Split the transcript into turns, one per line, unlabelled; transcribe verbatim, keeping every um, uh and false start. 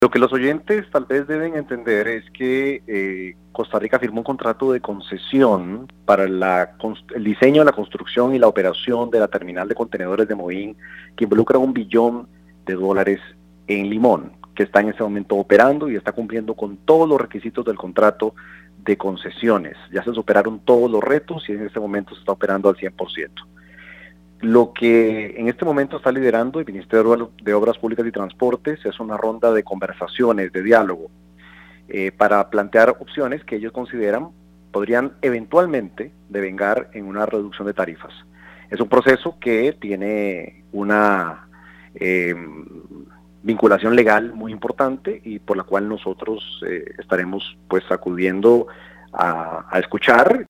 Lo que los oyentes tal vez deben entender es que eh, Costa Rica firmó un contrato de concesión para la, el diseño, la construcción y la operación de la terminal de contenedores de Moín, que involucra un billón de dólares en Limón, que está en este momento operando y está cumpliendo con todos los requisitos del contrato de concesiones. Ya se superaron todos los retos y en este momento se está operando al cien por ciento. Lo que en este momento está liderando el Ministerio de Obras Públicas y Transportes es una ronda de conversaciones, de diálogo, eh, para plantear opciones que ellos consideran podrían eventualmente devengar en una reducción de tarifas. Es un proceso que tiene una eh, vinculación legal muy importante y por la cual nosotros eh, estaremos pues acudiendo a, a escuchar